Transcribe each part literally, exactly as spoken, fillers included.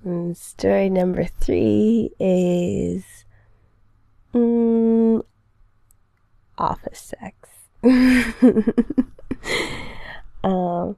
And story number three is mm, office sex. um,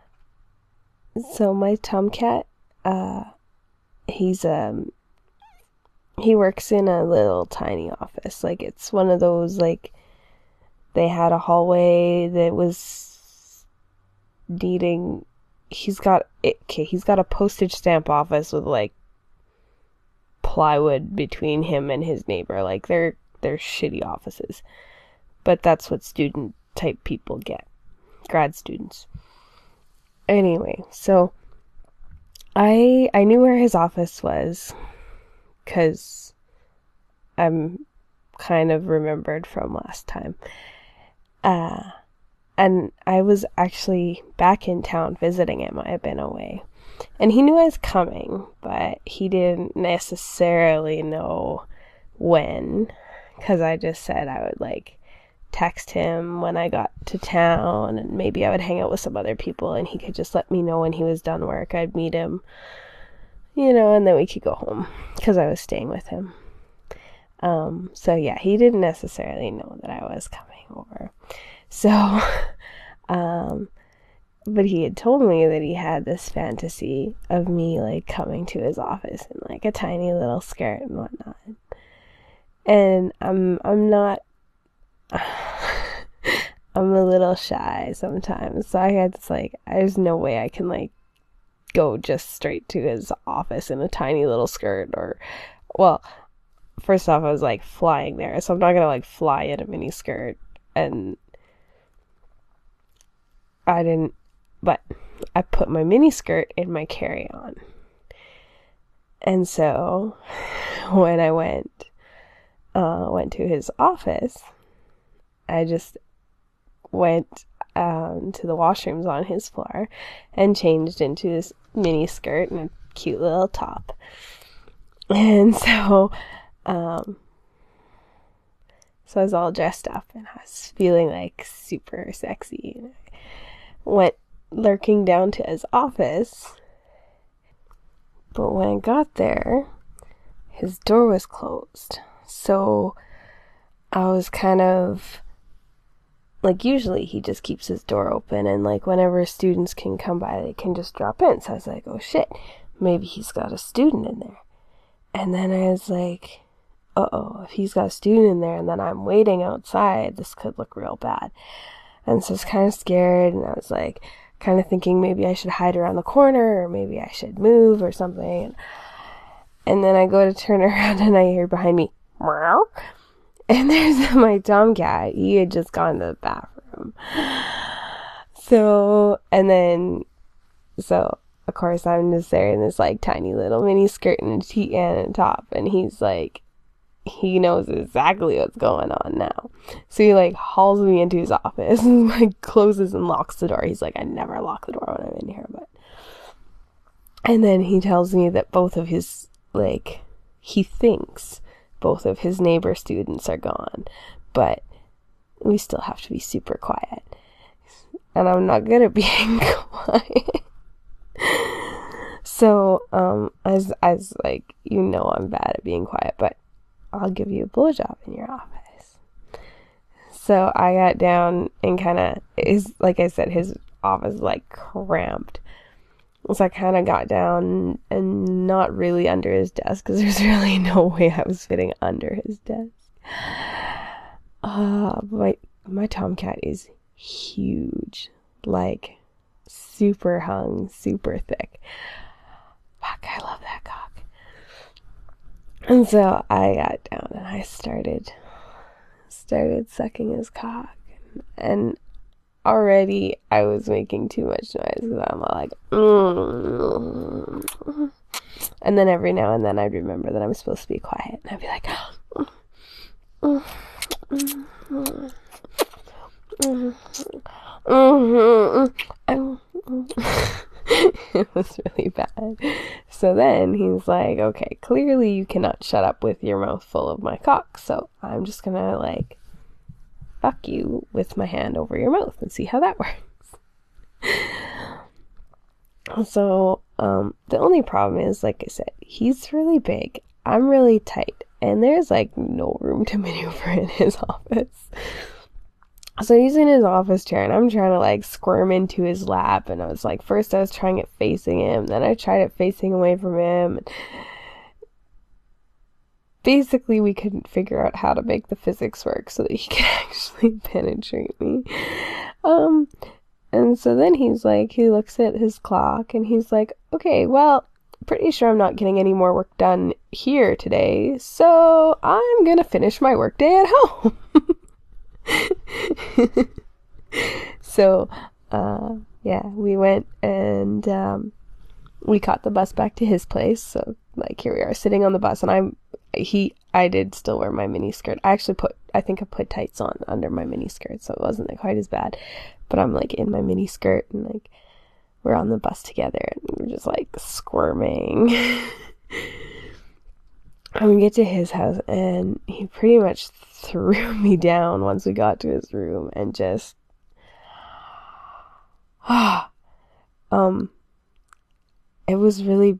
so my tomcat, uh, he's um, he works in a little tiny office. Like it's one of those like they had a hallway that was needing. He's got it. Okay, he's got a postage stamp office with like plywood between him and his neighbor. Like they're they're shitty offices, but that's what student type people get, grad students. Anyway, so I I knew where his office was because I'm kind of remembered from last time. Uh, and I was actually back in town visiting him. I had been away. And he knew I was coming, but he didn't necessarily know when, because I just said I would, like, text him when I got to town, and maybe I would hang out with some other people, and he could just let me know when he was done work. I'd meet him, you know, and then we could go home, because I was staying with him. Um, so yeah, he didn't necessarily know that I was coming over. So, um, but he had told me that he had this fantasy of me, like, coming to his office in, like, a tiny little skirt and whatnot. And I'm, I'm not, I'm a little shy sometimes. So I had this, like, there's no way I can, like, go just straight to his office in a tiny little skirt or, well, first off, I was, like, flying there. So I'm not gonna, like, fly in a mini skirt. And I didn't, but I put my mini skirt in my carry-on. And so when I went, uh, went to his office, I just went um, to the washrooms on his floor and changed into this mini skirt and a cute little top. And so, um, so I was all dressed up and I was feeling like super sexy. And I went lurking down to his office, but when I got there, his door was closed. So I was kind of like, usually he just keeps his door open, and like whenever students can come by, they can just drop in. So I was like, oh shit, maybe he's got a student in there. And then I was like, uh-oh, if he's got a student in there and then I'm waiting outside, this could look real bad. And so I was kind of scared, and I was like, kind of thinking maybe I should hide around the corner, or maybe I should move or something. And, and then I go to turn around and I hear behind me, meow. And there's my tomcat. He had just gone to the bathroom. So, and then, so, of course, I'm just there in this, like, tiny little mini skirt and a tee and a top. And he's like, he knows exactly what's going on now. So he, like, hauls me into his office and, like, closes and locks the door. He's like, I never lock the door when I'm in here, but. And then he tells me that both of his, like, he thinks both of his neighbor students are gone, but we still have to be super quiet. And I'm not good at being quiet. So, um, as, as, like, you know, I'm bad at being quiet, but I'll give you a blowjob in your office. So I got down and kind of, is like I said, his office is, like, cramped. So I kind of got down and not really under his desk, because there's really no way I was fitting under his desk. Uh, my, my tomcat is huge. Like, super hung, super thick. Fuck, I love that cock. And so I got down and I started, started sucking his cock. And already I was making too much noise, because I'm like, mm. And then every now and then I'd remember that I'm supposed to be quiet, and I'd be like, mm, mm, mm, mm, mm, mm, mm. It was really bad. So then he's like, okay, clearly you cannot shut up with your mouth full of my cock, so I'm just gonna, like, fuck you with my hand over your mouth and see how that works. So, Um, the only problem is, like I said, he's really big. I'm really tight. And there's, like, no room to maneuver in his office. So he's in his office chair, and I'm trying to, like, squirm into his lap. And I was like, first I was trying it facing him. Then I tried it facing away from him. And basically, we couldn't figure out how to make the physics work so that he could actually penetrate me. Um... And so then he's like, he looks at his clock and he's like, okay, well, pretty sure I'm not getting any more work done here today, so I'm gonna finish my work day at home. So, uh, yeah, we went and, um, we caught the bus back to his place. So, like, here we are sitting on the bus, and I'm, he, I did still wear my mini skirt. I actually put, I think I put tights on under my mini skirt, so it wasn't quite as bad. But I'm, like, in my mini skirt, and, like, we're on the bus together, and we're just, like, squirming. And we get to his house, and he pretty much threw me down once we got to his room, and just, ah, um, it was really,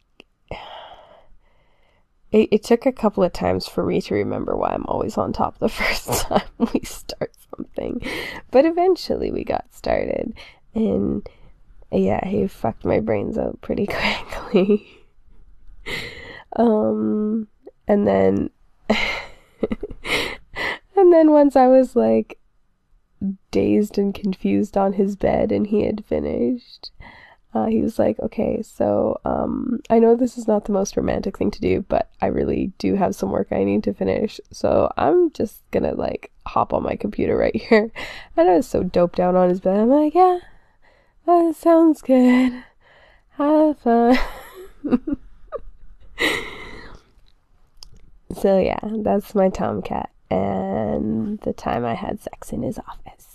it, it took a couple of times for me to remember why I'm always on top the first time we start something, but eventually we got started, and yeah, he fucked my brains out pretty quickly. um, and then, and then once I was, like, dazed and confused on his bed and he had finished, Uh, he was like, okay, so, um, I know this is not the most romantic thing to do, but I really do have some work I need to finish, so I'm just gonna, like, hop on my computer right here. And I was so doped out on his bed, I'm like, yeah, that sounds good. Have fun. So, yeah, that's my Tomcat, and the time I had sex in his office.